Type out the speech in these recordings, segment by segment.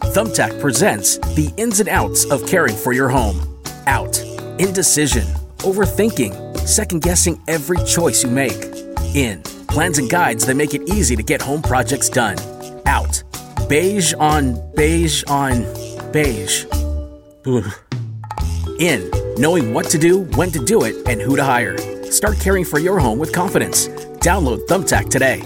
Thumbtack presents the ins and outs of caring for your home. Out. Indecision. Overthinking. Second-guessing every choice you make. In. Plans and guides that make it easy to get home projects done. Out. Beige on beige on beige. Ugh. In. Knowing what to do, when to do it, and who to hire. Start caring for your home with confidence. Download Thumbtack today.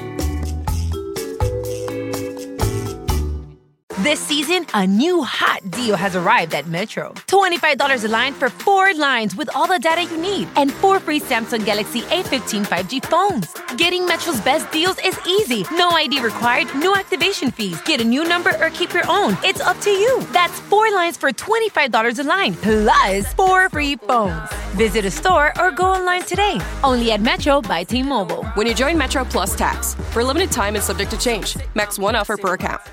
This season, a new hot deal has arrived at Metro. $25 a line for 4 lines with all the data you need and 4 free Samsung Galaxy A15 5G phones. Getting Metro's best deals is easy. No ID required, no activation fees. Get a new number or keep your own. It's up to you. That's 4 lines for $25 a line, plus 4 free phones. Visit a store or go online today. Only at Metro by T-Mobile. When you join Metro Plus Tax. For a limited time and subject to change. Max 1 offer per account.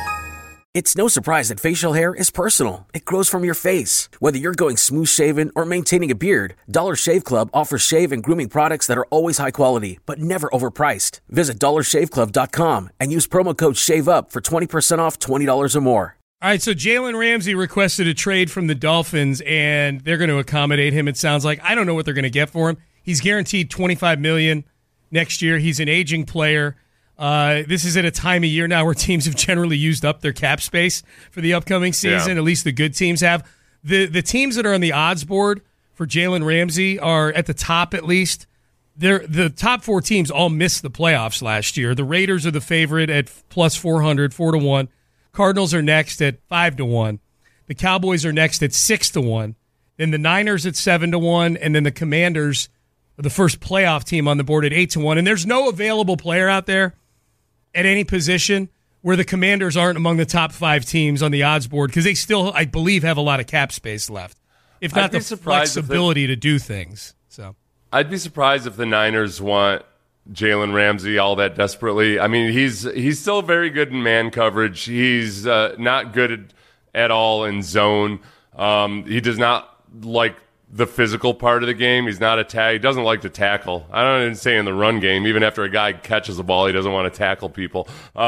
It's no surprise that facial hair is personal. It grows from your face. Whether you're going smooth shaven or maintaining a beard, Dollar Shave Club offers shave and grooming products that are always high quality, but never overpriced. Visit dollarshaveclub.com and use promo code SHAVEUP for 20% off $20 or more. All right, so Jalen Ramsey requested a trade from the Dolphins, and they're going to accommodate him, it sounds like. I don't know what they're going to get for him. He's guaranteed $25 million next year. He's an aging player. This is at a time of year now where teams have generally used up their cap space for the upcoming season. Yeah. At least the good teams have. The teams that are on the odds board for Jalen Ramsey are at the top at least. The top 4 teams all missed the playoffs last year. The Raiders are the favorite at plus 400, 4-1. Cardinals are next at 5-1. The Cowboys are next at 6-1. Then the Niners at 7-1, and then the Commanders are the first playoff team on the board at 8-1. And there's no available player out there at any position where the Commanders aren't among the top 5 teams on the odds board because they still, I believe, have a lot of cap space left, if not the flexibility to do things. So I'd be surprised if the Niners want Jalen Ramsey all that desperately. I mean, he's still very good in man coverage. He's not good at all in zone. He does not like the physical part of the game. He's not he doesn't like to tackle. I don't even say in the run game, even after a guy catches the ball, he doesn't want to tackle people.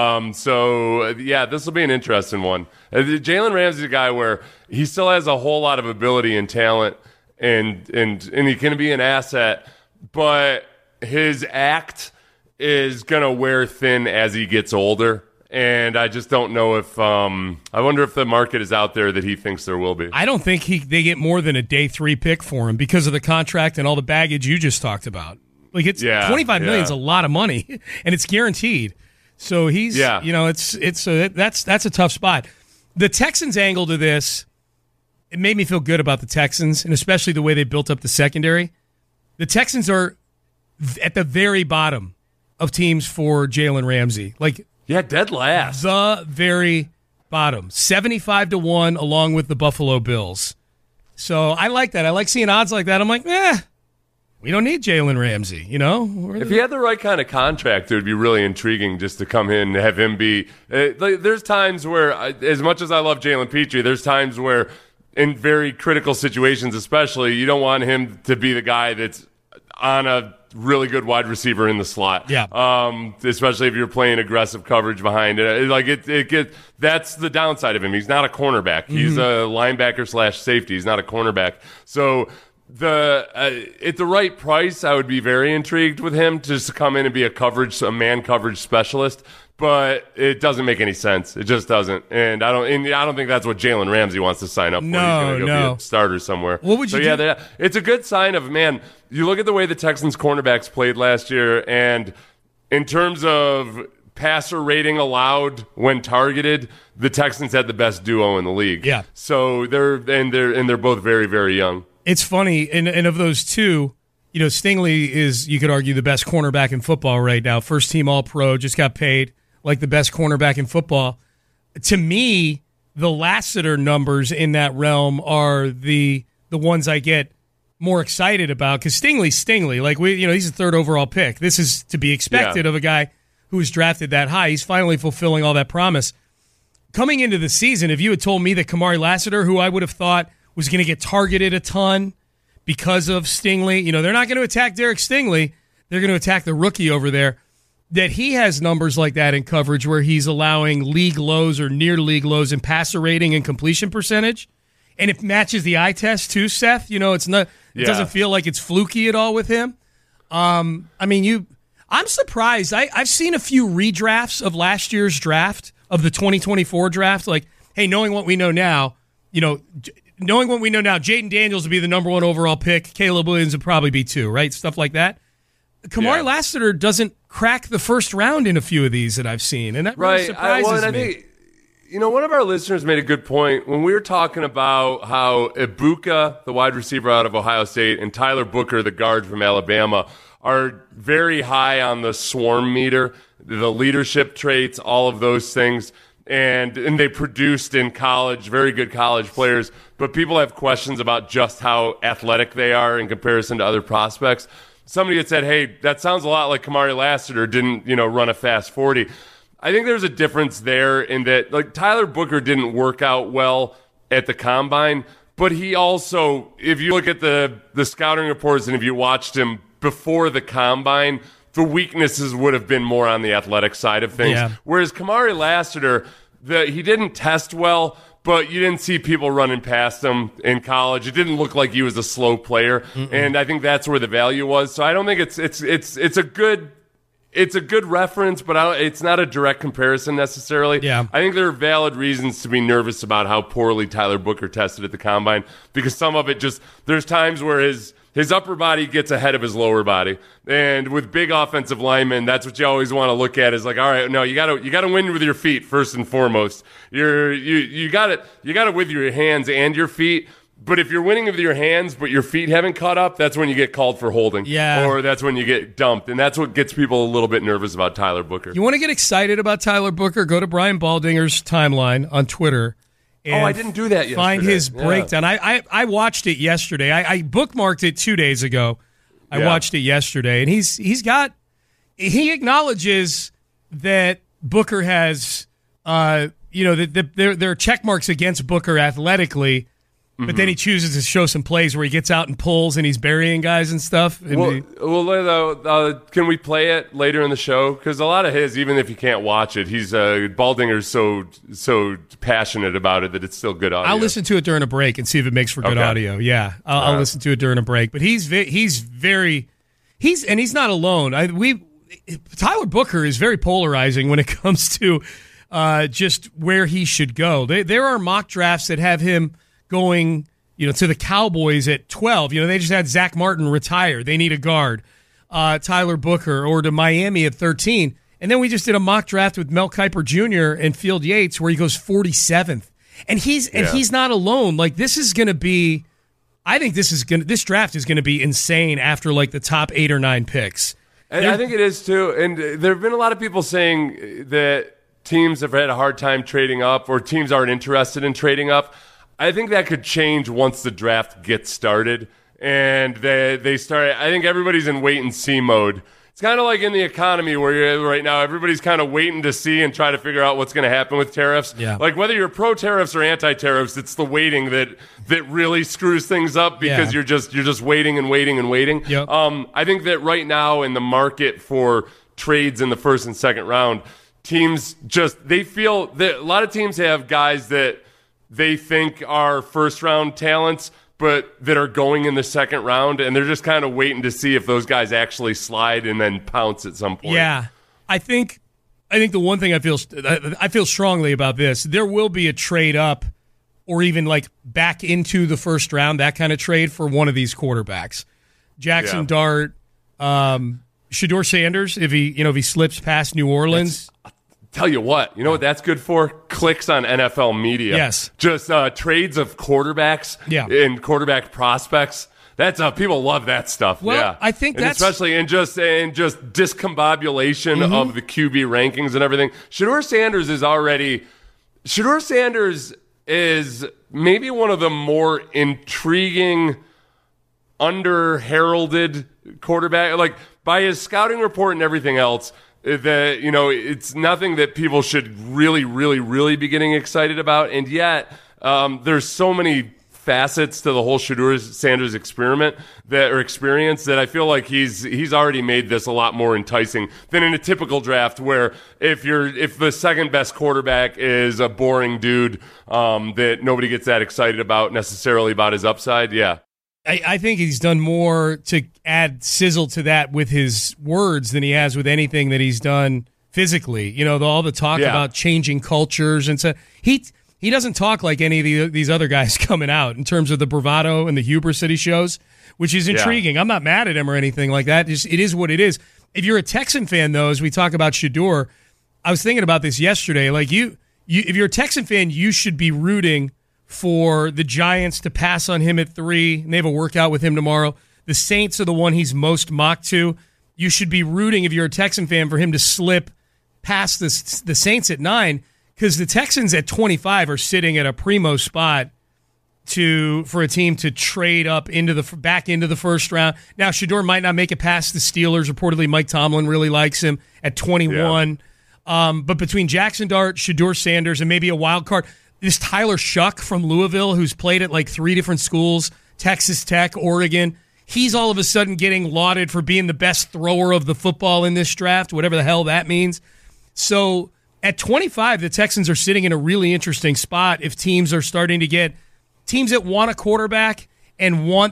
So yeah, this will be an interesting one. Jalen Ramsey's a guy where he still has a whole lot of ability and talent, and he can be an asset, but his act is gonna wear thin as he gets older. And I just don't know if I wonder if the market is out there that he thinks there will be. I don't think they get more than a day 3 pick for him because of the contract and all the baggage you just talked about. Like it's $25 million is a lot of money, and it's guaranteed. So he's that's a tough spot. The Texans' angle to this, it made me feel good about the Texans, and especially the way they built up the secondary. The Texans are at the very bottom of teams for Jalen Ramsey. Yeah, dead last. The very bottom. 75-1 along with the Buffalo Bills. So I like that. I like seeing odds like that. I'm like, we don't need Jalen Ramsey, you know? If he had the right kind of contract, it would be really intriguing just to come in and have him be. There's times where, as much as I love Jalen Petrie, there's times where in very critical situations especially, you don't want him to be the guy that's on a really good wide receiver in the slot. Yeah. Especially if you're playing aggressive coverage behind it. That's the downside of him. He's not a cornerback. Mm-hmm. He's a linebacker / safety. He's not a cornerback. So at the right price, I would be very intrigued with him just to come in and be a man coverage specialist. But it doesn't make any sense. It just doesn't. And I don't think that's what Jalen Ramsey wants to sign up for. No, he's going to go be a starter somewhere. What would you do? Yeah, it's a good sign of, man, you look at the way the Texans cornerbacks played last year, and in terms of passer rating allowed when targeted, the Texans had the best duo in the league. Yeah. So they're both very, very young. It's funny, and of those two, Stingley is, you could argue, the best cornerback in football right now. First team All-Pro, just got paid like the best cornerback in football. To me, the Lassiter numbers in that realm are the ones I get more excited about, because Stingley's Stingley. He's a 3rd overall pick. This is to be expected of a guy who was drafted that high. He's finally fulfilling all that promise. Coming into the season, if you had told me that Kamari Lassiter, who I would have thought was going to get targeted a ton because of Stingley, they're not going to attack Derek Stingley. They're going to attack the rookie over there. that he has numbers like that in coverage where he's allowing league lows or near league lows in passer rating and completion percentage, and it matches the eye test too, Seth. It's not. It doesn't feel like it's fluky at all with him. I'm surprised. I've seen a few redrafts of last year's draft, of the 2024 draft. Like, hey, knowing what we know now, Jaden Daniels would be the number 1 overall pick. Caleb Williams would probably be 2, right? Stuff like that. Kamari Lassiter doesn't crack the first round in a few of these that I've seen, and that really surprises me. I think, one of our listeners made a good point when we were talking about how Ibuka, the wide receiver out of Ohio State, and Tyler Booker, the guard from Alabama, are very high on the swarm meter, the leadership traits, all of those things. And they produced in college, very good college players. But people have questions about just how athletic they are in comparison to other prospects. Somebody had said, hey, that sounds a lot like Kamari Lassiter didn't, run a fast 40. I think there's a difference there in that, like, Tyler Booker didn't work out well at the combine, but he also, if you look at the scouting reports and if you watched him before the combine, the weaknesses would have been more on the athletic side of things. Yeah. Whereas Kamari Lassiter, he didn't test well, but you didn't see people running past him in college. It didn't look like he was a slow player, and I think that's where the value was. So I don't think it's a good reference, but it's not a direct comparison necessarily. Yeah. I think there are valid reasons to be nervous about how poorly Tyler Booker tested at the combine, because some of it there's times where his upper body gets ahead of his lower body. And with big offensive linemen, that's what you always want to look at, is like, all right, no, you gotta win with your feet first and foremost. You got it with your hands and your feet. But if you're winning with your hands, but your feet haven't caught up, that's when you get called for holding. Yeah. Or that's when you get dumped. And that's what gets people a little bit nervous about Tyler Booker. You want to get excited about Tyler Booker? Go to Brian Baldinger's timeline on Twitter. I didn't do that yesterday. Find his breakdown. I watched it yesterday. I bookmarked it 2 days ago. I watched it yesterday, and he acknowledges that Booker has there are check marks against Booker athletically, but then he chooses to show some plays where he gets out and pulls and he's burying guys and stuff. And can we play it later in the show? Because a lot of his, even if you can't watch it, Baldinger's so passionate about it that it's still good audio. I'll listen to it during a break and see if it makes for good audio. Yeah, I'll listen to it during a break. But he's not alone. Tyler Booker is very polarizing when it comes to just where he should go. There are mock drafts that have him going, to the Cowboys at 12. They just had Zach Martin retire. They need a guard. Tyler Booker, or to Miami at 13. And then we just did a mock draft with Mel Kiper Jr. and Field Yates where he goes 47th. And he's not alone. Like, this is going to be, I think this draft is going to be insane after like the top 8 or 9 picks. And I think it is too. And there have been a lot of people saying that teams have had a hard time trading up, or teams aren't interested in trading up. I think that could change once the draft gets started and they start. I think everybody's in wait and see mode. It's kind of like in the economy where you're right now, everybody's kind of waiting to see and try to figure out what's going to happen with tariffs. Yeah. Like whether you're pro tariffs or anti tariffs, it's the waiting that really screws things up, because you're just waiting and waiting and waiting. Yep. I think that right now in the market for trades in the first and second round, teams they feel that a lot of teams have guys that they think are first-round talents, but that are going in the second round, and they're just kind of waiting to see if those guys actually slide and then pounce at some point. Yeah, I think the one thing I feel strongly about this, there will be a trade up, or even like back into the first round, that kind of trade for one of these quarterbacks. Jackson Dart, Shedeur Sanders, if he slips past New Orleans. Tell you what what that's good for? Clicks on NFL media. Yes. Just trades of quarterbacks and quarterback prospects. That's people love that stuff. Well, I think that's especially in just discombobulation of the QB rankings and everything. Shedeur Sanders is maybe one of the more intriguing, under-heralded quarterback. Like by his scouting report and everything else, that it's nothing that people should really, really, really be getting excited about, and yet there's so many facets to the whole Shedeur Sanders experience that I feel like he's already made this a lot more enticing than in a typical draft where if the second best quarterback is a boring dude that nobody gets that excited about necessarily about his upside. Yeah. I think he's done more to add sizzle to that with his words than he has with anything that he's done physically. You know, all the talk about changing cultures and so he doesn't talk like any of these other guys coming out in terms of the bravado and the hubris that he shows, which is intriguing. Yeah. I'm not mad at him or anything like that. It is what it is. If you're a Texan fan, though, as we talk about Shedeur, I was thinking about this yesterday. Like if you're a Texan fan, you should be rooting for the Giants to pass on him at 3, and they have a workout with him tomorrow. The Saints are the one he's most mocked to. You should be rooting, if you're a Texan fan, for him to slip past the Saints at 9, because the Texans at 25 are sitting at a primo spot for a team to trade up back into the first round. Now, Shedeur might not make it past the Steelers. Reportedly, Mike Tomlin really likes him at 21. Yeah. But between Jackson Dart, Shedeur Sanders, and maybe a wild card, this Tyler Shuck from Louisville, who's played at like 3 different schools, Texas Tech, Oregon, he's all of a sudden getting lauded for being the best thrower of the football in this draft, whatever the hell that means. So at 25, the Texans are sitting in a really interesting spot if teams are starting to get teams that want a quarterback and want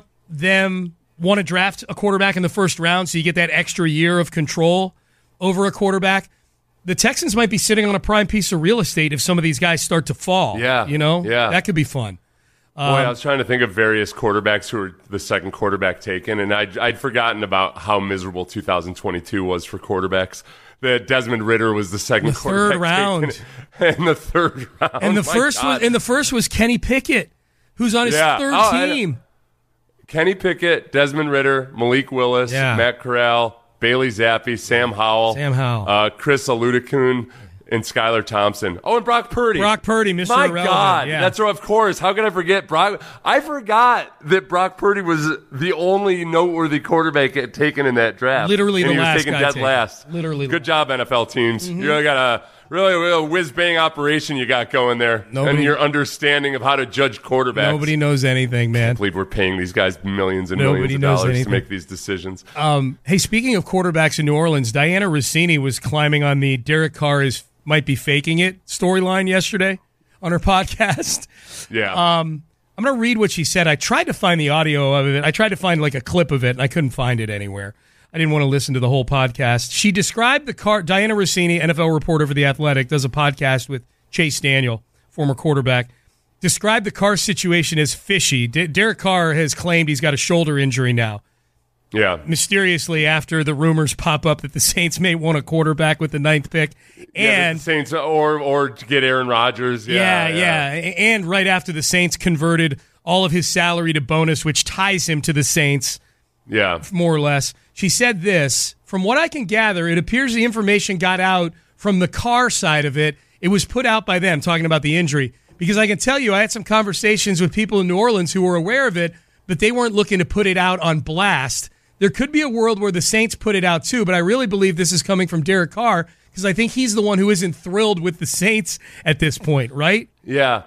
to draft a quarterback in the first round so you get that extra year of control over a quarterback. The Texans might be sitting on a prime piece of real estate if some of these guys start to fall. Yeah. You know? Yeah. That could be fun. Boy, I was trying to think of various quarterbacks who were the second quarterback taken, and I'd forgotten about how miserable 2022 was for quarterbacks. That Desmond Ridder was the second quarterback third round. Taken in the third round. And the first was Kenny Pickett, who's on his third team. Kenny Pickett, Desmond Ridder, Malik Willis, Matt Corral, Bailey Zappi, Sam Howell, Chris Aludikun, and Skylar Thompson. Oh, and Brock Purdy. Mr. My Irrelevant. God. Yeah. That's of course. How could I forget Brock? I forgot that Brock Purdy was the only noteworthy quarterback taken in that draft. Literally and the last he was taken guy dead taken. last. Literally. Good job, NFL teams. Mm-hmm. You really got a really whiz-bang operation you got going there. And your understanding of how to judge quarterbacks. Nobody knows anything, man. I believe we're paying these guys millions and millions of dollars to make these decisions. Hey, speaking of quarterbacks in New Orleans, Diana Rossini was climbing on the Derek Carr might be faking it storyline yesterday on her podcast. Yeah. I'm going to read what she said. I tried to find the audio of it. I tried to find like a clip of it, and I couldn't find it anywhere. I didn't want to listen to the whole podcast. She described the Carr. Diana Rossini, NFL reporter for The Athletic, does a podcast with Chase Daniel, former quarterback, described the Carr situation as fishy. Derek Carr has claimed he's got a shoulder injury now. Yeah. Mysteriously, after the rumors pop up that the Saints may want a quarterback with the 9th pick, and the Saints or to get Aaron Rodgers. Yeah. And right after the Saints converted all of his salary to bonus, which ties him to the Saints. Yeah, more or less. She said this: from what I can gather, it appears the information got out from the Carr side of it. It was put out by them, talking about the injury. Because I can tell you, I had some conversations with people in New Orleans who were aware of it, but they weren't looking to put it out on blast. There could be a world where the Saints put it out too, but I really believe this is coming from Derek Carr because I think he's the one who isn't thrilled with the Saints at this point, right? Yeah.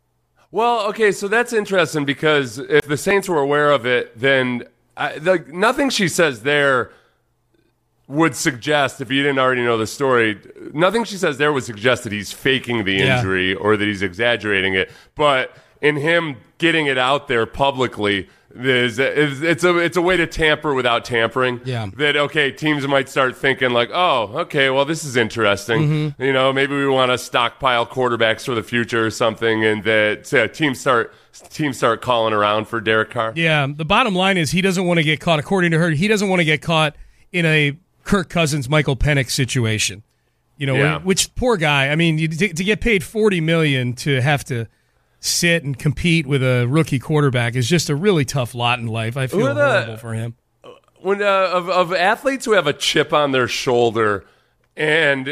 Well, okay, so that's interesting because if the Saints were aware of it, then nothing she says there would suggest, if you didn't already know the story, nothing she says there would suggest that he's faking the injury or that he's exaggerating it. But in him getting it out there publicly, it's a way to tamper without tampering. Yeah. That, okay, teams might start thinking like, oh, okay, well, this is interesting. Mm-hmm. You know, maybe we want to stockpile quarterbacks for the future or something, and that teams start calling around for Derek Carr. Yeah, the bottom line is he doesn't want to get caught, according to her, he doesn't want to get caught in a Kirk Cousins, Michael Penix situation. You know, which poor guy. I mean, to get paid $40 million to have to sit and compete with a rookie quarterback is just a really tough lot in life. I feel horrible for him. When of athletes who have a chip on their shoulder, and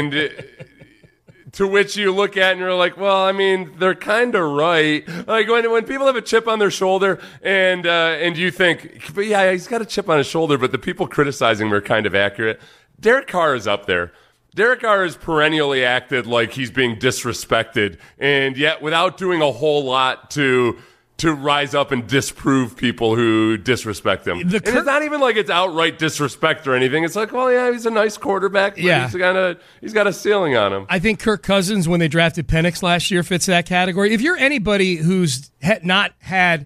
to which you look at and you're like, well, I mean, they're kind of right. Like when people have a chip on their shoulder, and you think, but yeah, he's got a chip on his shoulder, but the people criticizing him are kind of accurate. Derek Carr is up there. Derek Carr has perennially acted like he's being disrespected, and yet without doing a whole lot to to rise up and disprove people who disrespect him. And it's not even like it's outright disrespect or anything. It's like, well, yeah, he's a nice quarterback, but he's got a ceiling on him. I think Kirk Cousins, when they drafted Penix last year, fits that category. If you're anybody who's not had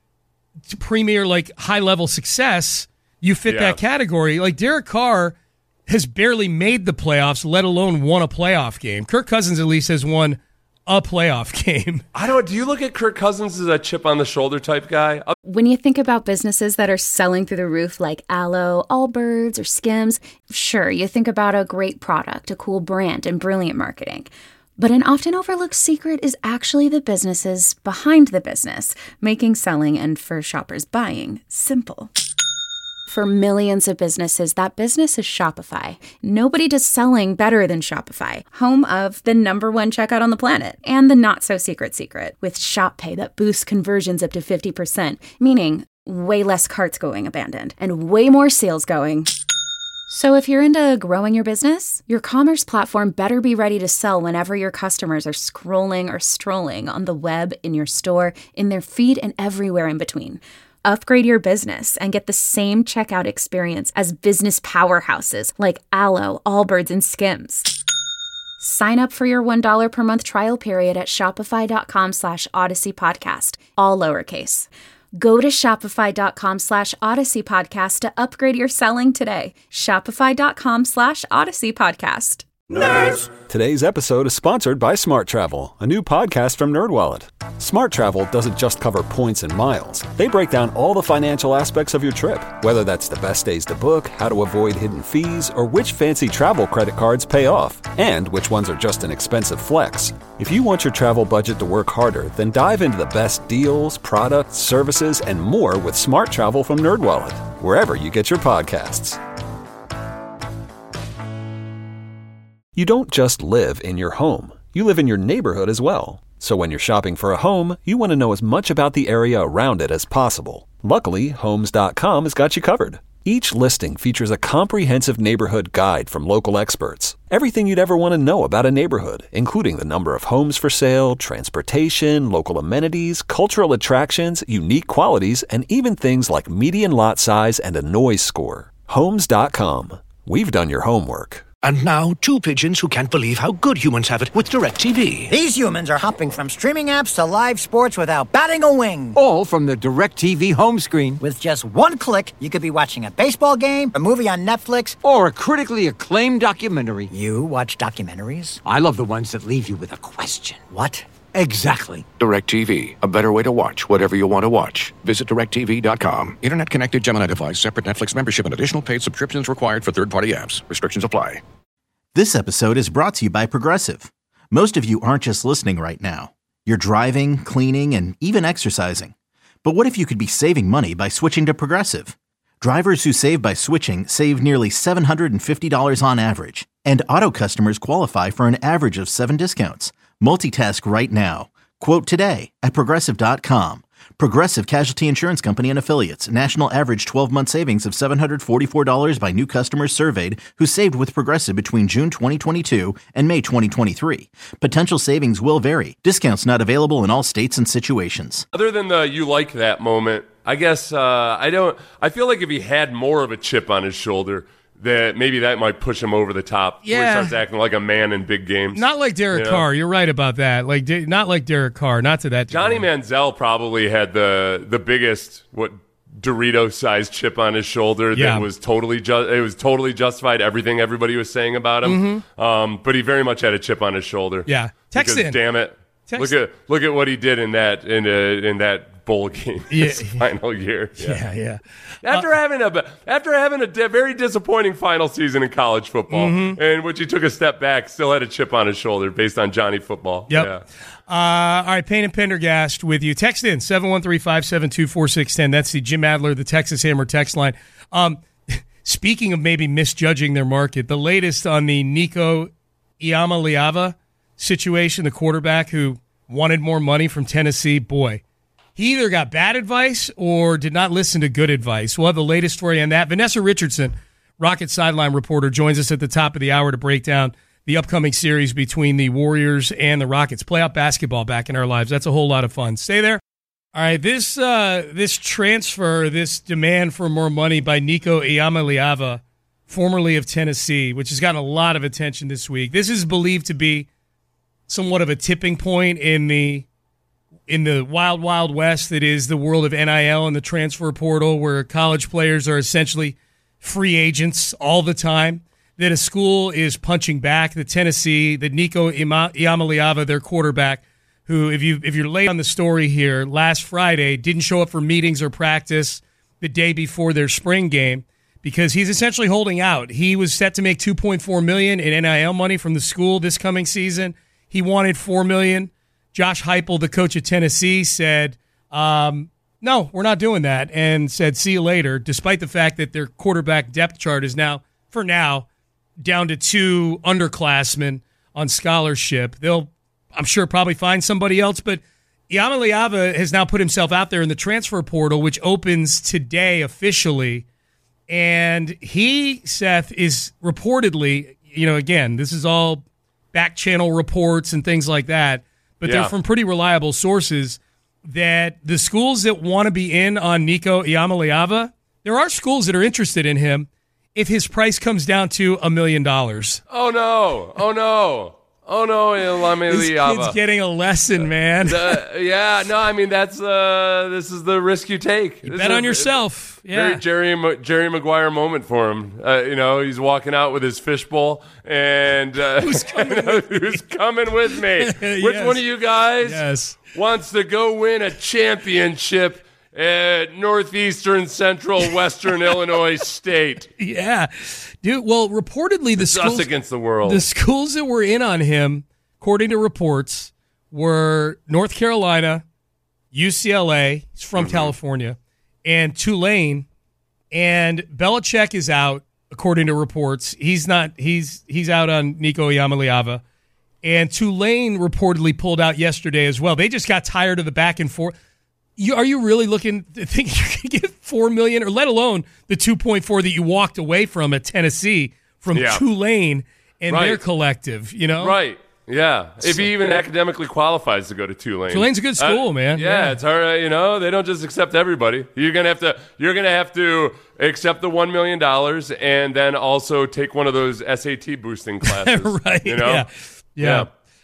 premier, like, high-level success, you fit that category. Like, Derek Carr has barely made the playoffs, let alone won a playoff game. Kirk Cousins at least has won a playoff game. Do you look at Kirk Cousins as a chip on the shoulder type guy? When you think about businesses that are selling through the roof like Aloe, Allbirds, or Skims, sure, you think about a great product, a cool brand, and brilliant marketing. But an often overlooked secret is actually the businesses behind the business, making selling and for shoppers buying simple. For millions of businesses, that business is Shopify. Nobody does selling better than Shopify, home of the #1 checkout on the planet, and the not-so-secret secret, with Shop Pay that boosts conversions up to 50%, meaning way less carts going abandoned, and way more sales going. So if you're into growing your business, your commerce platform better be ready to sell whenever your customers are scrolling or strolling on the web, in your store, in their feed, and everywhere in between. Upgrade your business and get the same checkout experience as business powerhouses like Aloe, Allbirds, and Skims. Sign up for your $1 per month trial period at shopify.com/Odyssey Podcast, all lowercase. Go to shopify.com /Odyssey Podcast to upgrade your selling today. Shopify.com /Odyssey Podcast. Nerds! Today's episode is sponsored by Smart Travel, a new podcast from NerdWallet. Smart Travel doesn't just cover points and miles. They break down all the financial aspects of your trip, whether that's the best days to book, how to avoid hidden fees, or which fancy travel credit cards pay off, and which ones are just an expensive flex. If you want your travel budget to work harder, then dive into the best deals, products, services, and more with Smart Travel from NerdWallet, wherever you get your podcasts. You don't just live in your home. You live in your neighborhood as well. So when you're shopping for a home, you want to know as much about the area around it as possible. Luckily, Homes.com has got you covered. Each listing features a comprehensive neighborhood guide from local experts. Everything you'd ever want to know about a neighborhood, including the number of homes for sale, transportation, local amenities, cultural attractions, unique qualities, and even things like median lot size and a noise score. Homes.com. We've done your homework. And now, two pigeons who can't believe how good humans have it with DirecTV. These humans are hopping from streaming apps to live sports without batting a wing. All from the DirecTV home screen. With just one click, you could be watching a baseball game, a movie on Netflix, or a critically acclaimed documentary. You watch documentaries? I love the ones that leave you with a question. What? Exactly. DirecTV. A better way to watch whatever you want to watch. Visit DirecTV.com. Internet connected Gemini device. Separate Netflix membership and additional paid subscriptions required for third-party apps. Restrictions apply. This episode is brought to you by Progressive. Most of you aren't just listening right now. You're driving, cleaning, and even exercising. But what if you could be saving money by switching to Progressive? Drivers who save by switching save nearly $750 on average. And auto customers qualify for an average of 7 discounts. Multitask right now. Quote today at Progressive.com. Progressive Casualty Insurance Company and Affiliates. National average 12-month savings of $744 by new customers surveyed who saved with Progressive between June 2022 and May 2023. Potential savings will vary. Discounts not available in all states and situations. Other than the you like that moment, I guess I feel like if he had more of a chip on his shoulder, that maybe that might push him over the top. Yeah. Where he starts acting like a man in big games. Not like Derek Carr. You're right about that. Not like Derek Carr. Not to that degree. Johnny Manziel probably had the biggest Dorito-sized chip on his shoulder that was totally justified. Everything everybody was saying about him. Mm-hmm. But he very much had a chip on his shoulder. Yeah, Texan. Because, damn it, look at what he did in that bowl game his final year. Yeah. After having a very disappointing final season in college football, in which he took a step back, still had a chip on his shoulder based on Johnny football. Yep. Yeah. All right, Payne and Pendergast with you. Text in 713-572-4610. That's the Jim Adler, the Texas Hammer text line. Speaking of maybe misjudging their market, the latest on the Nico Iamaleava situation, the quarterback who wanted more money from Tennessee, boy. He either got bad advice or did not listen to good advice. We'll have the latest story on that. Vanessa Richardson, Rocket sideline reporter, joins us at the top of the hour to break down the upcoming series between the Warriors and the Rockets. Playoff basketball back in our lives. That's a whole lot of fun. Stay there. All right, this transfer, this demand for more money by Nico Iamaleava, formerly of Tennessee, which has gotten a lot of attention this week. This is believed to be somewhat of a tipping point in the wild, wild west that is the world of NIL and the transfer portal, where college players are essentially free agents all the time, that a school is punching back. The Tennessee, the Nico Iamaleava, their quarterback, who, if you're late on the story here, last Friday didn't show up for meetings or practice the day before their spring game because he's essentially holding out. He was set to make $2.4 million in NIL money from the school this coming season. He wanted $4 million. Josh Heupel, the coach of Tennessee, said, no, we're not doing that, and said, see you later, despite the fact that their quarterback depth chart is now, for now, down to 2 underclassmen on scholarship. They'll, I'm sure, probably find somebody else, but Iamaleava has now put himself out there in the transfer portal, which opens today officially, and he, Seth, is reportedly, again, this is all back channel reports and things like that, but they're from pretty reliable sources, that the schools that want to be in on Nico Iamaleava, there are schools that are interested in him if his price comes down to $1 million. Oh, no. Iamaleava. This kid's getting a lesson, man. This is the risk you take. You bet on yourself. Very Jerry Maguire moment for him. He's walking out with his fishbowl, and who's coming with me? Which one of you guys wants to go win a championship at Northeastern Central Western Illinois State? Yeah. Dude, well, reportedly the schools us against the world. The schools that were in on him, according to reports, were North Carolina, UCLA, he's from California, and Tulane. And Belichick is out, according to reports. He's out on Nico Iamaleava. And Tulane reportedly pulled out yesterday as well. They just got tired of the back and forth. Are you really looking to think you can get $4 million, or let alone the 2.4 that you walked away from at Tennessee from Tulane and their collective? Right? Yeah. If he even academically qualifies to go to Tulane, Tulane's a good school, man. Yeah, it's hard. They don't just accept everybody. You're gonna have to accept the $1 million and then also take one of those SAT boosting classes. Right? Yeah.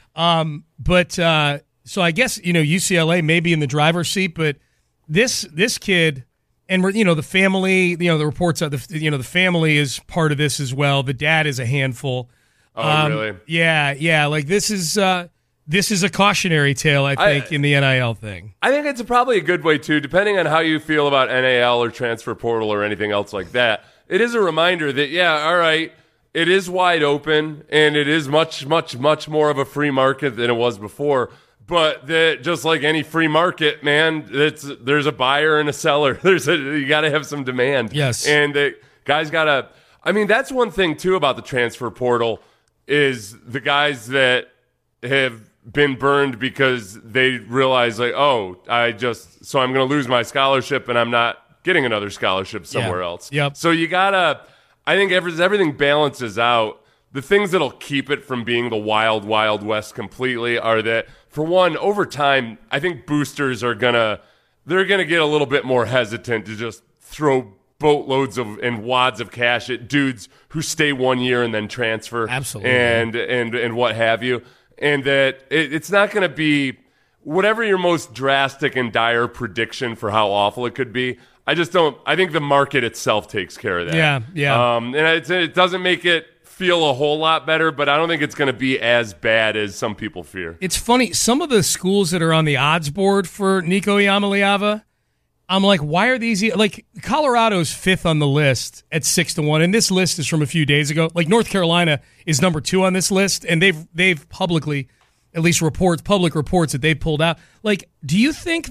So I guess, UCLA may be in the driver's seat, but this kid, and the family, the reports are the family is part of this as well. The dad is a handful. Oh, really? Yeah. Like this is a cautionary tale, I think, in the NIL thing. I think it's probably a good way too, depending on how you feel about NIL or transfer portal or anything else like that. It is a reminder that all right, it is wide open and it is much, much, much more of a free market than it was before. But just like any free market, man, there's a buyer and a seller. You got to have some demand. Yes. And the guys got to – I mean, that's one thing, too, about the transfer portal is the guys that have been burned because they realize, like, so I'm going to lose my scholarship and I'm not getting another scholarship somewhere else. Yep. So you got to – I think everything balances out. The things that'll keep it from being the wild, wild west completely are that – for one, over time, I think boosters are gonna get a little bit more hesitant to just throw boatloads and wads of cash at dudes who stay 1 year and then transfer. Absolutely. And what have you. And that it's not going to be whatever your most drastic and dire prediction for how awful it could be. I think the market itself takes care of that. Yeah. And it doesn't make it feel a whole lot better, but I don't think it's going to be as bad as some people fear. It's funny, some of the schools that are on the odds board for Nico Iamaleava, I'm like, why are these? Like, Colorado's 5th on the list at 6-1, and this list is from a few days ago. Like, North Carolina is number 2 on this list, and they've publicly, at least public reports that they pulled out. Like, do you think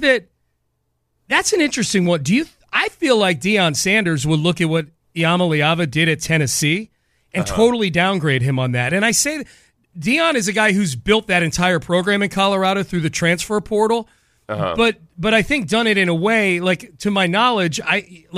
that's an interesting one? I feel like Deion Sanders would look at what Iamaleava did at Tennessee and totally downgrade him on that. And I say Deion is a guy who's built that entire program in Colorado through the transfer portal, but I think done it in a way, like, to my knowledge, I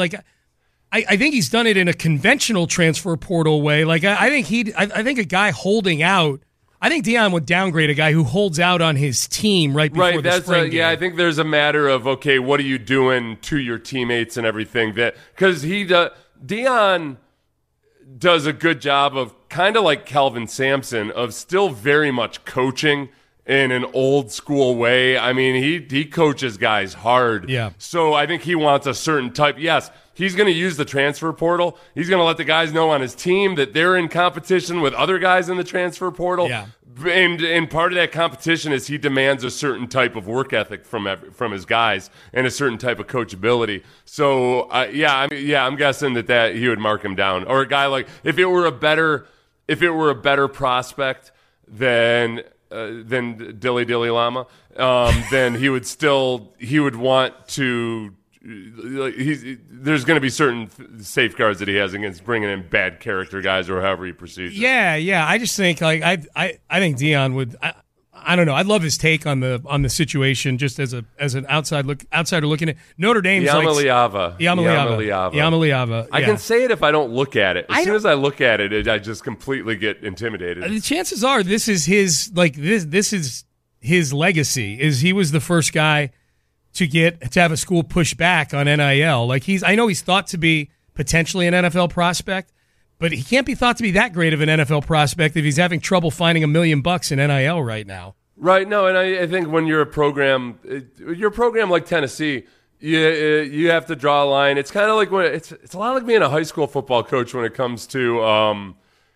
think he's done it in a conventional transfer portal way. Like, I think a guy holding out, I think Deion would downgrade a guy who holds out on his team right before the spring game. Yeah, I think there's a matter of, okay, what are you doing to your teammates and everything? Because Deion does a good job of kind of like Kelvin Sampson of still very much coaching in an old school way. I mean, he coaches guys hard. Yeah. So I think he wants a certain type. Yes, he's going to use the transfer portal. He's going to let the guys know on his team that they're in competition with other guys in the transfer portal. Yeah. And part of that competition is he demands a certain type of work ethic from his guys and a certain type of coachability. So I'm guessing that he would mark him down. Or a guy like if it were a better prospect than Dilly Llama, then he would want to. There's going to be certain safeguards that he has against bringing in bad character guys or however he proceeds. Yeah. I just think I think Deion would. I don't know. I love his take on the situation, just as an outsider looking at Notre Dame's Iamaleava. Iamaleava. I can say it if I don't look at it. As soon as I look at it, I just completely get intimidated. The chances are this is his this is his legacy. Is he was the first guy to have a school push back on NIL. I know he's thought to be potentially an NFL prospect, but he can't be thought to be that great of an NFL prospect if he's having trouble finding $1 million in NIL right now. Right. No, and I think when you're a program like Tennessee, you have to draw a line. It's kind of like it's a lot like being a high school football coach when it comes to,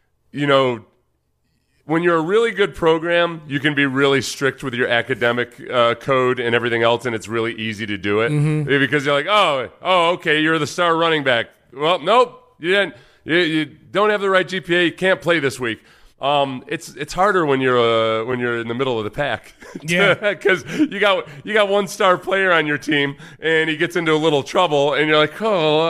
when you're a really good program, you can be really strict with your academic code and everything else, and it's really easy to do it because you're like, oh, okay, you're the star running back. Well, nope, you didn't. You don't have the right GPA. You can't play this week. It's harder when you're in the middle of the pack. Yeah, because you got one star player on your team, and he gets into a little trouble, and you're like,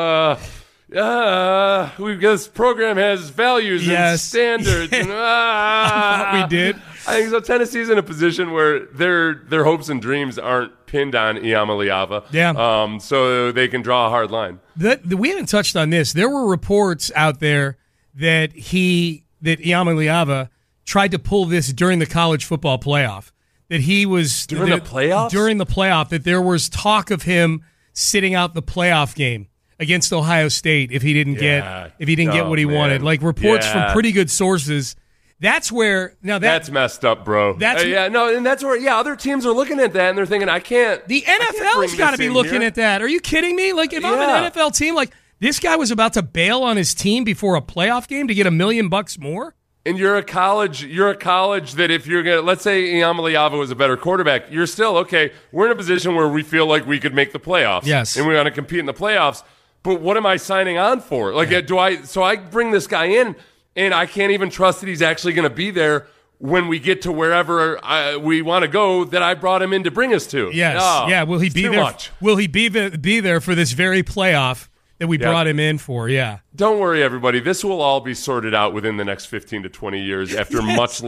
this program has values and standards. And, I thought we did. I think so. Tennessee's in a position where their hopes and dreams aren't pinned on Iamaleava. Yeah. So they can draw a hard line. We haven't touched on this. There were reports out there that Iamaleava tried to pull this during the college football playoff. That he was during the playoffs? During the playoff, that there was talk of him sitting out the playoff game against Ohio State if he didn't get what he wanted. Like reports from pretty good sources. That's where that's messed up, bro. And that's where other teams are looking at that and they're thinking, I can't. The NFL's got to be looking at that. Are you kidding me? Like if I'm an NFL team, like this guy was about to bail on his team before a playoff game to get $1 million more. And you're a college that if you're gonna, let's say Iamaleava was a better quarterback, you're still okay. We're in a position where we feel like we could make the playoffs. Yes, and we want to compete in the playoffs. But what am I signing on for? Like, So I bring this guy in, and I can't even trust that he's actually going to be there when we get to wherever we want to go that I brought him in to bring us to. Yes. Will he be there? Much. Will he be there for this very playoff that we brought him in for? Yeah. Don't worry, everybody. This will all be sorted out within the next 15 to 20 years after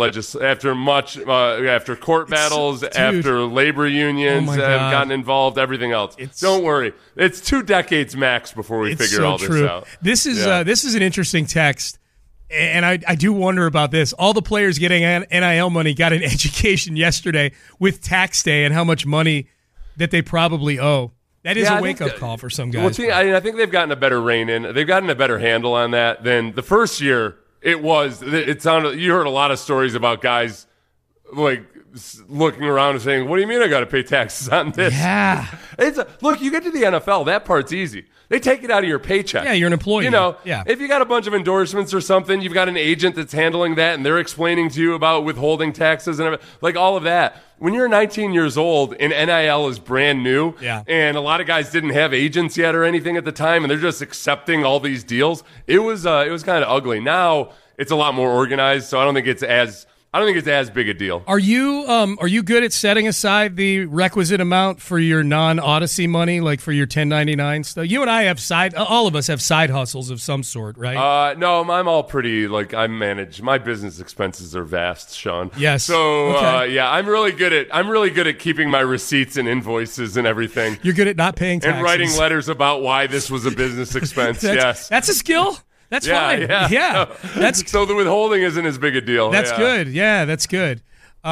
after court battles, after labor unions have gotten involved, everything else. Don't worry. It's 2 decades max before we figure all this out. This is an interesting text, and I do wonder about this. All the players getting NIL money got an education yesterday with tax day and how much money that they probably owe. That is a wake-up call for some guys. I think they've gotten a better rein in. They've gotten a better handle on that than the first year. It sounded. You heard a lot of stories about guys like looking around and saying, "What do you mean I got to pay taxes on this?" Yeah. Look, you get to the NFL, that part's easy. They take it out of your paycheck. Yeah, you're an employee. If you got a bunch of endorsements or something, you've got an agent that's handling that, and they're explaining to you about withholding taxes and everything, like all of that. When you're 19 years old and NIL is brand new, and a lot of guys didn't have agents yet or anything at the time, and they're just accepting all these deals, it was kind of ugly. Now it's a lot more organized, so I don't think it's as big a deal. Are you good at setting aside the requisite amount for your non-Odyssey money, like for your 1099 stuff? You and I have all of us have side hustles of some sort, right? No, I'm all pretty, I manage, my business expenses are vast, Sean. Yes. So, I'm really good at keeping my receipts and invoices and everything. You're good at not paying taxes. And writing letters about why this was a business expense, yes. That's a skill. That's fine. Yeah. That's so the withholding isn't as big a deal. That's good. Yeah, that's good.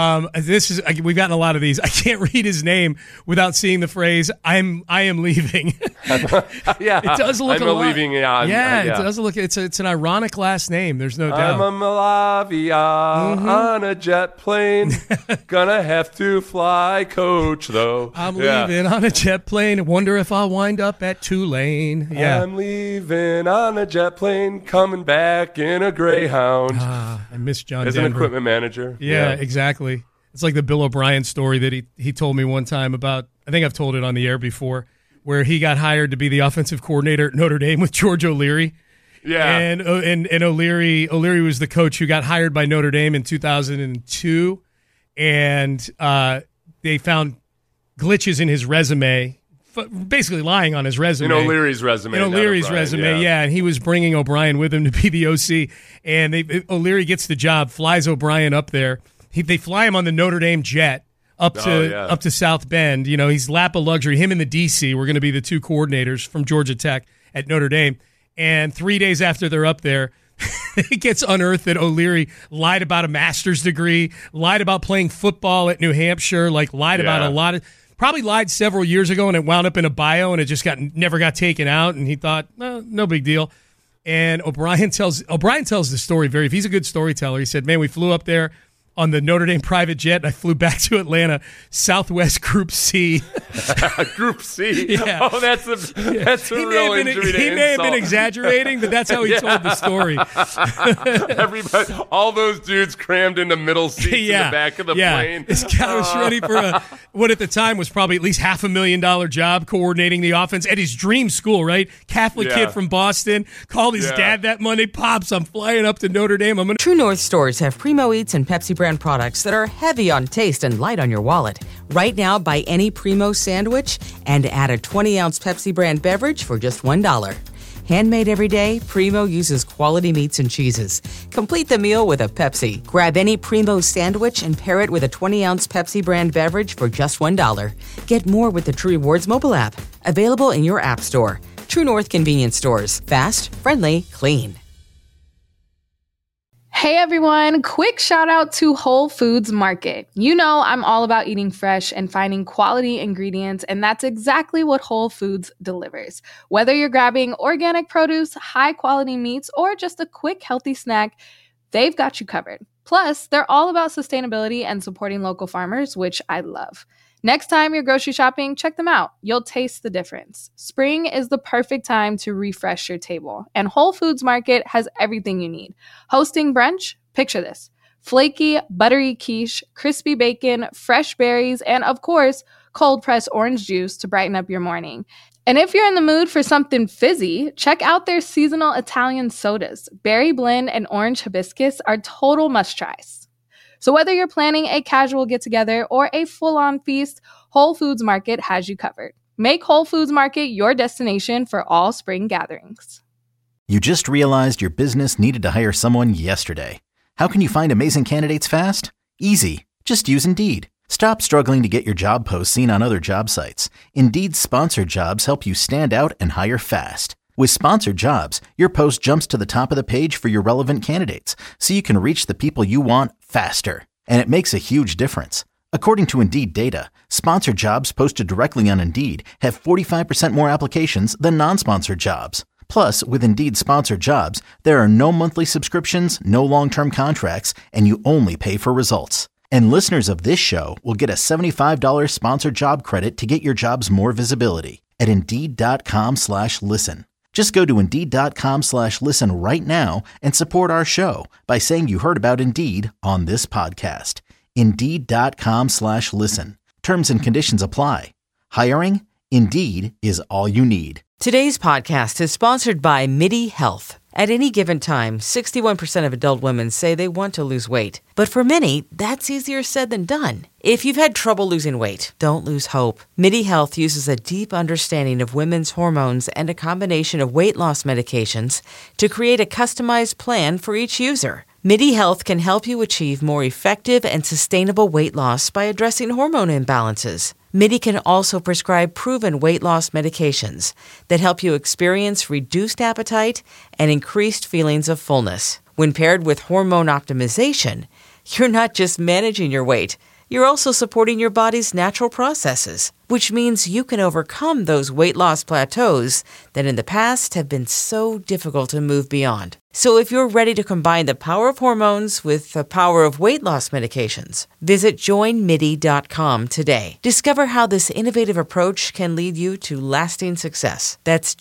We've gotten a lot of these. I can't read his name without seeing the phrase "I am leaving." Yeah, it does look I'm leaving. Yeah, it does look. It's an ironic last name. There's no doubt. I'm a Malavia on a jet plane. Gonna have to fly coach though. I'm leaving on a jet plane. Wonder if I'll wind up at Tulane. Yeah, I'm leaving on a jet plane. Coming back in a Greyhound. I miss John as Denver. an equipment manager. Yeah, exactly. It's like the Bill O'Brien story that he told me one time about. I think I've told it on the air before, where he got hired to be the offensive coordinator at Notre Dame with George O'Leary. Yeah, and O'Leary was the coach who got hired by Notre Dame in 2002, and they found glitches in his resume, basically lying on his resume. In O'Leary's resume. Yeah, and he was bringing O'Brien with him to be the OC, and O'Leary gets the job, flies O'Brien up there. They fly him on the Notre Dame jet up to South Bend. You know, he's lap of luxury. Him and the DC were going to be the two coordinators from Georgia Tech at Notre Dame. And 3 days after they're up there, it gets unearthed that O'Leary lied about a master's degree, lied about playing football at New Hampshire, lied about a lot of. Probably lied several years ago, and it wound up in a bio, and it just never got taken out. And he thought, no big deal. And O'Brien tells the story he's a good storyteller. He said, "Man, we flew up there on the Notre Dame private jet, and I flew back to Atlanta, Southwest Group C." Group C? Yeah. Oh, that's a real injury to He may have been exaggerating, but that's how he told the story. Everybody, all those dudes crammed into middle seats in the back of the plane. This guy was ready for what at the time was probably at least $500,000 job coordinating the offense at his dream school, right? Catholic kid from Boston, called his dad that Monday, "Pops, I'm flying up to Notre Dame. True North stores have Primo Eats and Pepsi brand products that are heavy on taste and light on your wallet. Right now, buy any Primo sandwich and add a 20-ounce Pepsi brand beverage for just $1. Handmade every day, Primo uses quality meats and cheeses. Complete the meal with a Pepsi. Grab any Primo sandwich and pair it with a 20-ounce Pepsi brand beverage for just $1. Get more with the True Rewards mobile app. Available in your app store. True North convenience stores. Fast, friendly, clean. Hey everyone, quick shout out to Whole Foods Market. You know I'm all about eating fresh and finding quality ingredients, and that's exactly what Whole Foods delivers. Whether you're grabbing organic produce, high quality meats, or just a quick healthy snack, they've got you covered. Plus, they're all about sustainability and supporting local farmers, which I love. Next time you're grocery shopping, check them out. You'll taste the difference. Spring is the perfect time to refresh your table, and Whole Foods Market has everything you need. Hosting brunch? Picture this. Flaky, buttery quiche, crispy bacon, fresh berries, and of course, cold-pressed orange juice to brighten up your morning. And if you're in the mood for something fizzy, check out their seasonal Italian sodas. Berry blend and orange hibiscus are total must-tries. So whether you're planning a casual get-together or a full-on feast, Whole Foods Market has you covered. Make Whole Foods Market your destination for all spring gatherings. You just realized your business needed to hire someone yesterday. How can you find amazing candidates fast? Easy. Just use Indeed. Stop struggling to get your job posts seen on other job sites. Indeed's sponsored jobs help you stand out and hire fast. With sponsored jobs, your post jumps to the top of the page for your relevant candidates, so you can reach the people you want faster. And it makes a huge difference. According to Indeed data, sponsored jobs posted directly on Indeed have 45% more applications than non-sponsored jobs. Plus, with Indeed sponsored jobs, there are no monthly subscriptions, no long-term contracts, and you only pay for results. And listeners of this show will get a $75 sponsored job credit to get your jobs more visibility at Indeed.com/listen. Just go to Indeed.com/listen right now and support our show by saying you heard about Indeed on this podcast. Indeed.com/listen. Terms and conditions apply. Hiring? Indeed is all you need. Today's podcast is sponsored by MIDI Health. At any given time, 61% of adult women say they want to lose weight. But for many, that's easier said than done. If you've had trouble losing weight, don't lose hope. MIDI Health uses a deep understanding of women's hormones and a combination of weight loss medications to create a customized plan for each user. MIDI Health can help you achieve more effective and sustainable weight loss by addressing hormone imbalances. MIDI can also prescribe proven weight loss medications that help you experience reduced appetite and increased feelings of fullness. When paired with hormone optimization, you're not just managing your weight, you're also supporting your body's natural processes, which means you can overcome those weight loss plateaus that in the past have been so difficult to move beyond. So if you're ready to combine the power of hormones with the power of weight loss medications, visit joinmidi.com today. Discover how this innovative approach can lead you to lasting success. That's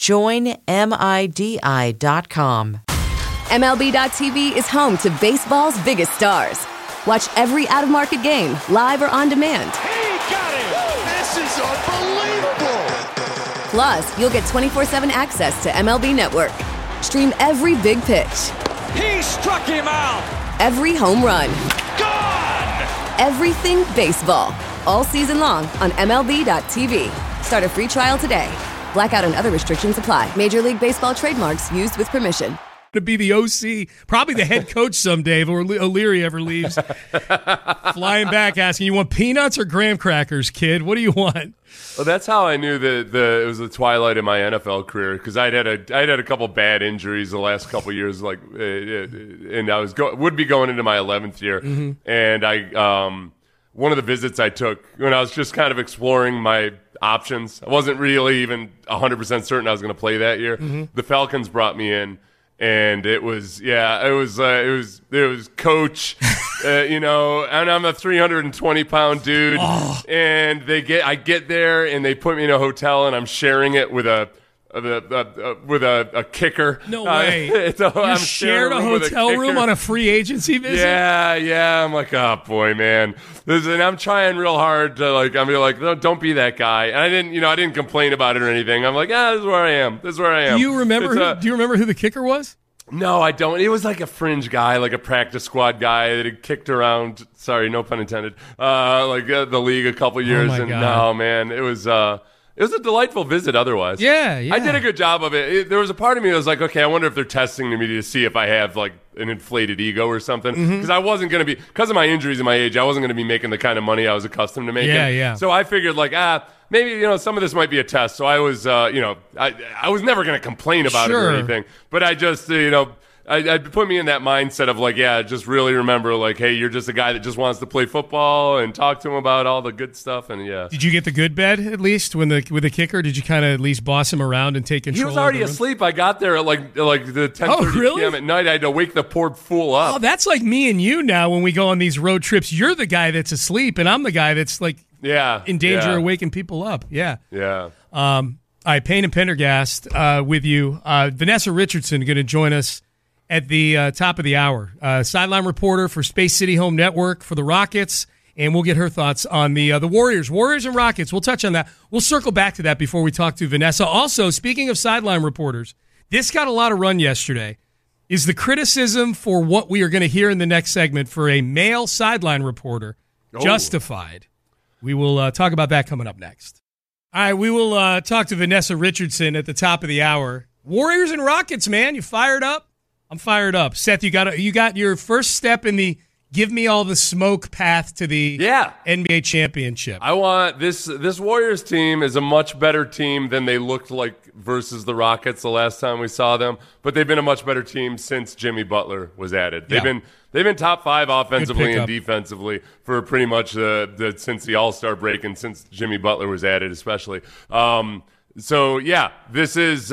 joinmidi.com. MLB.tv is home to baseball's biggest stars. Watch every out-of-market game, live or on demand. He got it! This is unbelievable! Plus, you'll get 24/7 access to MLB Network. Stream every big pitch. He struck him out! Every home run. Gone! Everything baseball. All season long on MLB.tv. Start a free trial today. Blackout and other restrictions apply. Major League Baseball trademarks used with permission. To be the OC, probably the head coach someday if O'Leary ever leaves. Flying back asking, you want peanuts or graham crackers, kid? What do you want? Well, that's how I knew that it was the twilight of my NFL career, because I'd had a couple bad injuries the last couple years, and I would be going into my 11th year, and I one of the visits I took when I was just kind of exploring my options, I wasn't really even 100% certain I was going to play that year. The Falcons brought me in. And it was coach, and I'm a 320-pound dude, and I get there and they put me in a hotel and I'm sharing it with a kicker. No way. You shared a hotel room on a free agency visit? Yeah. I'm like, oh boy, man. And I'm trying real hard to no, don't be that guy. And I didn't complain about it or anything. I'm like, this is where I am. Do you remember who the kicker was? No, I don't. It was like a fringe guy, like a practice squad guy that had kicked around. Sorry, no pun intended. The league a couple years. Oh my God. No, man, it was a delightful visit otherwise. Yeah. I did a good job of it. There was a part of me that was like, okay, I wonder if they're testing me to see if I have like an inflated ego or something. Because I wasn't going to be, because of my injuries and my age, I wasn't going to be making the kind of money I was accustomed to making. Yeah. So I figured maybe, some of this might be a test. So I was, I was never going to complain about it or anything. But I just, I put me in that mindset of just really remember, hey, you're just a guy that just wants to play football, and talk to him about all the good stuff. And Did you get the good bed at least with the kicker? Did you kind of at least boss him around and take control? He was already asleep. I got there at the 10:30 p.m. at night. I had to wake the poor fool up. Oh, that's like me and you now when we go on these road trips. You're the guy that's asleep, and I'm the guy that's in danger of waking people up. Yeah. All right, Payne and Pendergast with you. Vanessa Richardson going to join us at the top of the hour. Sideline reporter for Space City Home Network for the Rockets, and we'll get her thoughts on the Warriors and Rockets. We'll touch on that. We'll circle back to that before we talk to Vanessa. Also, speaking of sideline reporters, this got a lot of run yesterday. Is the criticism for what we are going to hear in the next segment for a male sideline reporter justified? We will talk about that coming up next. All right, we will talk to Vanessa Richardson at the top of the hour. Warriors and Rockets, man, you fired up? I'm fired up. Seth, you got your first step in the give me all the smoke path to the NBA championship. I want this Warriors team is a much better team than they looked like versus the Rockets the last time we saw them, but they've been a much better team since Jimmy Butler was added. They've been top 5 offensively and defensively for pretty much since the All-Star break and since Jimmy Butler was added especially. So this is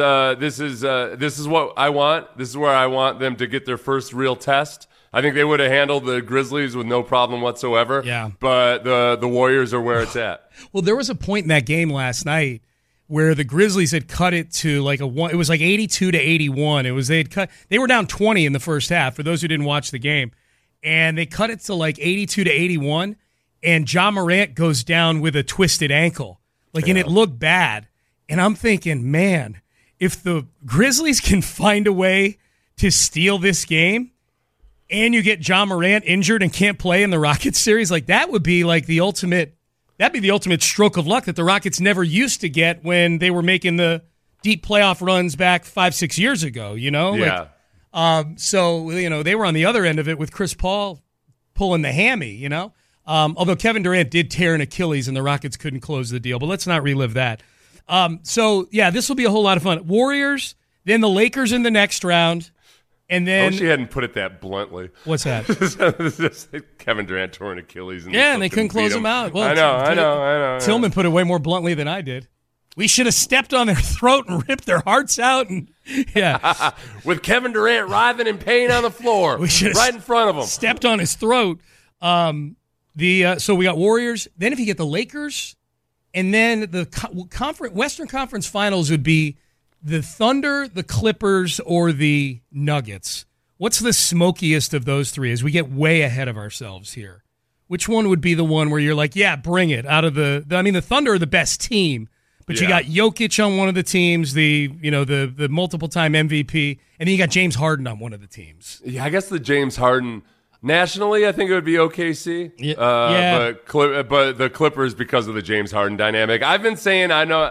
what I want. This is where I want them to get their first real test. I think they would have handled the Grizzlies with no problem whatsoever. Yeah. But the Warriors are where it's at. Well, there was a point in that game last night where the Grizzlies had cut it to it was 82-81. They were down 20 in the first half for those who didn't watch the game. And they cut it to 82-81, and Ja Morant goes down with a twisted ankle. And it looked bad. And I'm thinking, man, if the Grizzlies can find a way to steal this game and you get Ja Morant injured and can't play in the Rockets series, that would be the ultimate stroke of luck that the Rockets never used to get when they were making the deep playoff runs back 5-6 years ago, Yeah. So they were on the other end of it with Chris Paul pulling the hammy, Although Kevin Durant did tear an Achilles and the Rockets couldn't close the deal. But let's not relive that. This will be a whole lot of fun. Warriors, then the Lakers in the next round. And then, I wish you hadn't put it that bluntly. What's that? Kevin Durant tore an Achilles. And they couldn't close him out. Well, I know. Tillman put it way more bluntly than I did. We should have stepped on their throat and ripped their hearts out. And with Kevin Durant writhing in pain on the floor, right in front of him, stepped on his throat. So we got Warriors. Then if you get the Lakers, and then the Western Conference Finals would be the Thunder, the Clippers, or the Nuggets. What's the smokiest of those three as we get way ahead of ourselves here? Which one would be the one where you're like, yeah, bring it out of the Thunder are the best team, but you got Jokic on one of the teams, the multiple-time MVP, and then you got James Harden on one of the teams. Yeah, I guess the James Harden nationally, I think it would be OKC. But the Clippers because of the James Harden dynamic. I've been saying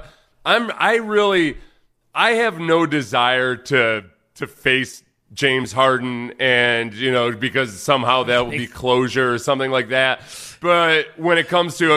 I have no desire to face James Harden and, because somehow that will be closure or something like that. But when it comes to,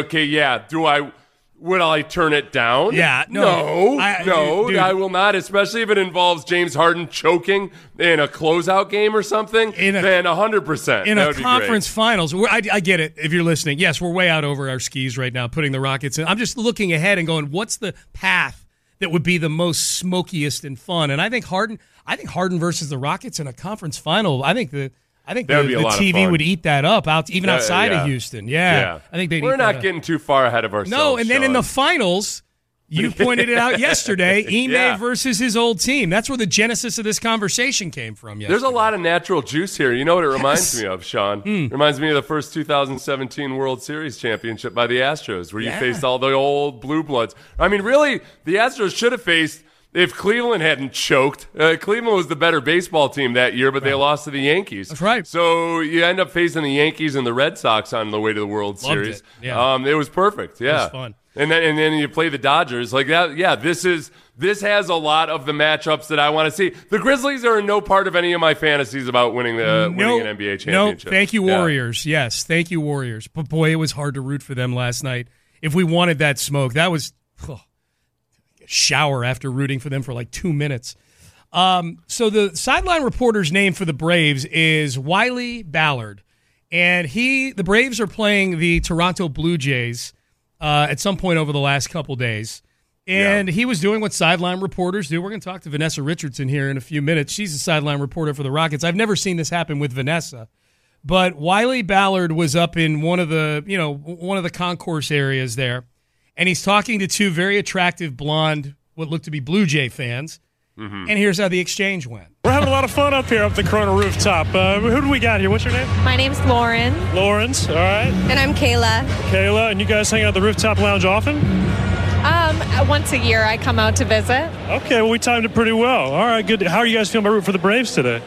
would I turn it down? Yeah, no, I will not, especially if it involves James Harden choking in a closeout game or something, then 100%. In a conference finals, I get it if you're listening. Yes, we're way out over our skis right now, putting the Rockets in. I'm just looking ahead and going, what's the path that would be the most smokiest and fun? And I think Harden versus the Rockets in a conference final. I think the TV would eat that up outside of Houston. Yeah. I think we're not getting too far ahead of ourselves. No, and then Sean. In the finals, you pointed it out yesterday. Ime versus his old team. That's where the genesis of this conversation came from. Yesterday. There's a lot of natural juice here. You know what it reminds me of, Sean? Reminds me of the first 2017 World Series championship by the Astros, where you faced all the old blue bloods. I mean, really, the Astros should have faced. If Cleveland hadn't choked, Cleveland was the better baseball team that year, but they lost to the Yankees. That's right. So you end up facing the Yankees and the Red Sox on the way to the World Series. It. Yeah. It was perfect. Yeah. It was fun. And then you play the Dodgers like that. Yeah, this has a lot of the matchups that I want to see. The Grizzlies are no part of any of my fantasies about winning an NBA championship. No, thank you, Warriors. Yeah. Yes, thank you, Warriors. But boy, it was hard to root for them last night. If we wanted that smoke, that was shower after rooting for them for like 2 minutes. So the sideline reporter's name for the Braves is Wiley Ballard, and the Braves are playing the Toronto Blue Jays at some point over the last couple days, and he was doing what sideline reporters do. We're going to talk to Vanessa Richardson here in a few minutes. She's a sideline reporter for the Rockets. I've never seen this happen with Vanessa, but Wiley Ballard was up in one of the concourse areas there. And he's talking to two very attractive blonde, what looked to be Blue Jay fans. Mm-hmm. And here's how the exchange went. We're having a lot of fun up here up the Corona rooftop. Who do we got here? What's your name? My name's Lauren. Lawrence, all right. And I'm Kayla. Kayla, and you guys hang out at the rooftop lounge often? Once a year I come out to visit. Okay, well, we timed it pretty well. All right, good. How are you guys feeling about rooting for the Braves today?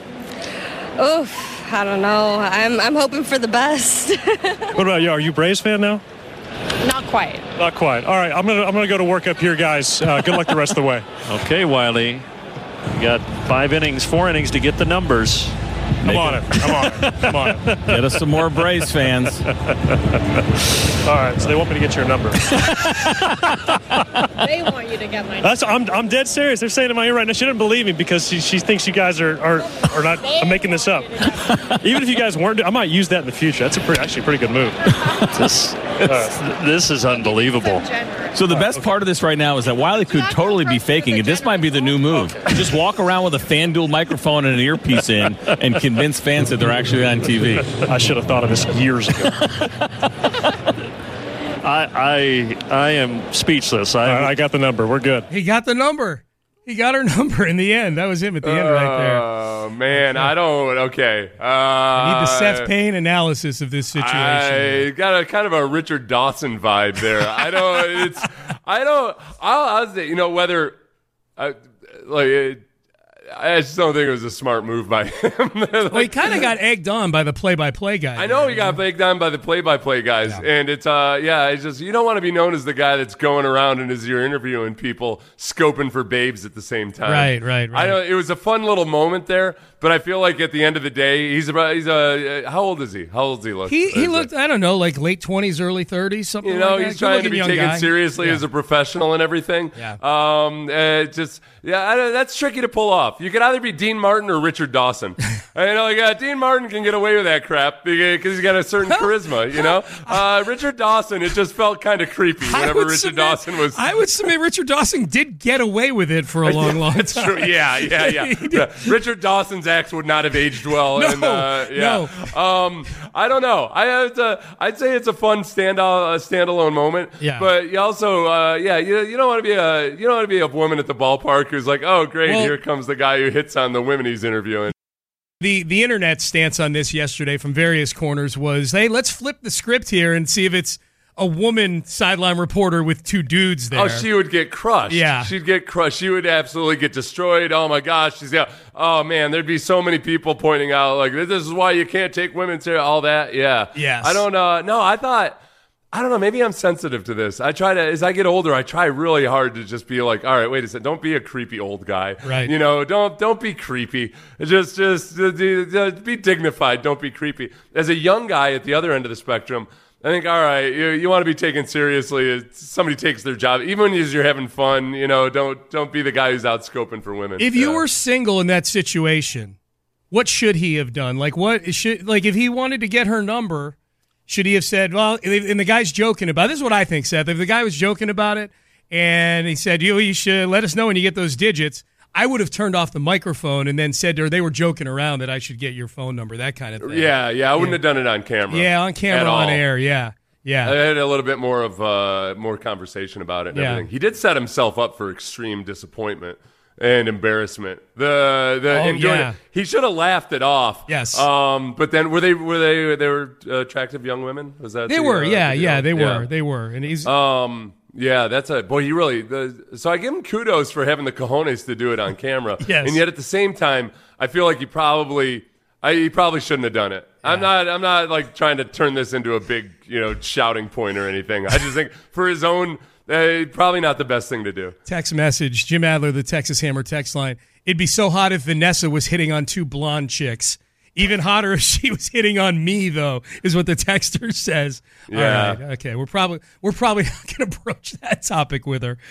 Oof, I don't know. I'm hoping for the best. What about you? Are you a Braves fan now? Not quite. Not quite. All right, I'm gonna go to work up here, guys. Good luck the rest of the way. Okay, Wiley. You got 4 innings to get the numbers. I'm on it. Get us some more Braves fans. All right, so they want me to get your number. They want you to get my number. I'm dead serious. They're saying to my ear right now, she doesn't believe me because she thinks you guys are not. I'm making this up. Even if you guys weren't, I might use that in the future. That's actually a pretty good move. This is unbelievable. So the best part of this right now is that Wiley could totally be faking it. This might be the new move. Just walk around with a FanDuel microphone and an earpiece in and convince fans that they're actually on TV. I should have thought of this years ago. I am speechless. I got the number. We're good. He got the number. He got her number in the end. That was him at the end right there. Oh, man. I don't. Okay. I need the Seth Payne analysis of this situation. I got a kind of a Richard Dawson vibe there. I'll say, whether I just don't think it was a smart move by him. Well, he kind of got egged on by the play-by-play guy. I know he got egged on by the play-by-play guys, and it's it's just you don't want to be known as the guy that's going around and as you're interviewing people scoping for babes at the same time. Right. I know it was a fun little moment there, but I feel like at the end of the day, he's how old is he? How old does he look? He looked, I don't know, like late 20s, early 30s, something like that. He's trying to be taken seriously as a professional and everything. Yeah. That's tricky to pull off. You could either be Dean Martin or Richard Dawson. Dean Martin can get away with that crap because he's got a certain charisma, Richard Dawson, it just felt kind of creepy whenever Richard Dawson was. I would submit Richard Dawson did get away with it for a long time. That's true. Yeah. Richard Dawson's acts would not have aged well. No. I don't know. I'd say it's a fun standalone moment. Yeah. But you also, you don't want to be a woman at the ballpark who's like, oh, great, here comes the guy who hits on the women he's interviewing. The internet stance on this yesterday from various corners was, hey, let's flip the script here and see if it's a woman sideline reporter with two dudes there. Oh, she would get crushed. Yeah. She'd get crushed. She would absolutely get destroyed. Oh, my gosh. Oh, man, there'd be so many people pointing out, like, this is why you can't take women to all that. Yeah. Yes. I don't know. No, I don't know. Maybe I'm sensitive to this. As I get older, I try really hard to just be like, all right, wait a second. Don't be a creepy old guy. Right. Don't be creepy. Just be dignified. Don't be creepy. As a young guy at the other end of the spectrum, I think, all right, you want to be taken seriously as somebody takes their job. Even as you're having fun, don't be the guy who's out scoping for women. If you were single in that situation, what should he have done? If he wanted to get her number, should he have said, well, and the guy's joking about it. This is what I think, Seth. If the guy was joking about it and he said, you should let us know when you get those digits, I would have turned off the microphone and then said to her, they were joking around that I should get your phone number, that kind of thing. Yeah, I wouldn't have done it on camera. Yeah, on camera, on air, yeah. I had a little bit more of more conversation about it and everything. He did set himself up for extreme disappointment and embarrassment. He should have laughed it off. Yes. But then they were attractive young women? Was that they were? They were. And he's that's a boy. He really. So I give him kudos for having the cojones to do it on camera. Yes. And yet at the same time, I feel like he probably shouldn't have done it. Yeah. I'm not like trying to turn this into a big shouting point or anything. I just think for his own. Probably not the best thing to do. Text message, Jim Adler, the Texas Hammer text line. It'd be so hot if Vanessa was hitting on two blonde chicks. Even hotter if she was hitting on me, though, is what the texter says. Yeah. All right. Okay. We're probably not going to broach that topic with her.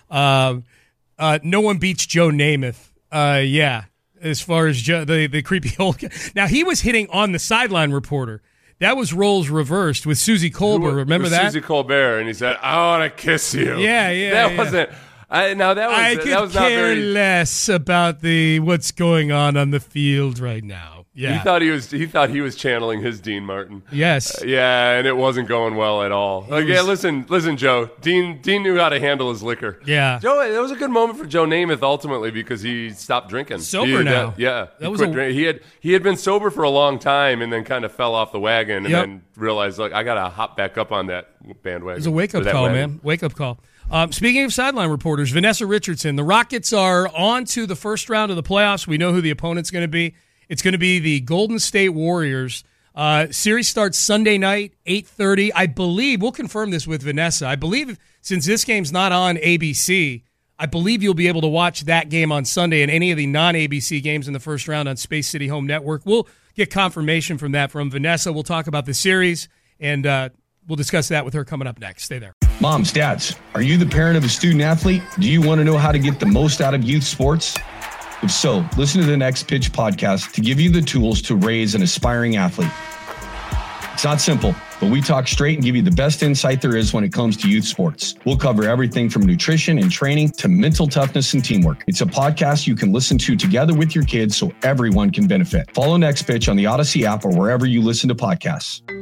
No one beats Joe Namath. As far as the creepy old guy. Now, he was hitting on the sideline reporter. That was roles reversed with Susie Colbert. Remember that? Susie Colbert, and he said, "I want to kiss you." Yeah. That wasn't. I could care less about what's going on the field right now. Yeah, he thought he was channeling his Dean Martin. Yes. And it wasn't going well at all. Listen, Joe. Dean knew how to handle his liquor. Yeah, Joe. That was a good moment for Joe Namath ultimately because he stopped drinking. Sober now. He had been sober for a long time and then kind of fell off the wagon and then realized, look, I got to hop back up on that bandwagon. It was a wake up call, man. Wake up call. Speaking of sideline reporters, Vanessa Richardson, the Rockets are on to the first round of the playoffs. We know who the opponent's going to be. It's going to be the Golden State Warriors. Series starts Sunday night, 8:30. I believe, we'll confirm this with Vanessa, I believe since this game's not on ABC, I believe you'll be able to watch that game on Sunday and any of the non-ABC games in the first round on Space City Home Network. We'll get confirmation from that from Vanessa. We'll talk about the series, and we'll discuss that with her coming up next. Stay there. Moms, dads, are you the parent of a student athlete? Do you want to know how to get the most out of youth sports? If so, listen to the Next Pitch podcast to give you the tools to raise an aspiring athlete. It's not simple, but we talk straight and give you the best insight there is when it comes to youth sports. We'll cover everything from nutrition and training to mental toughness and teamwork. It's a podcast you can listen to together with your kids so everyone can benefit. Follow Next Pitch on the Odyssey app or wherever you listen to podcasts.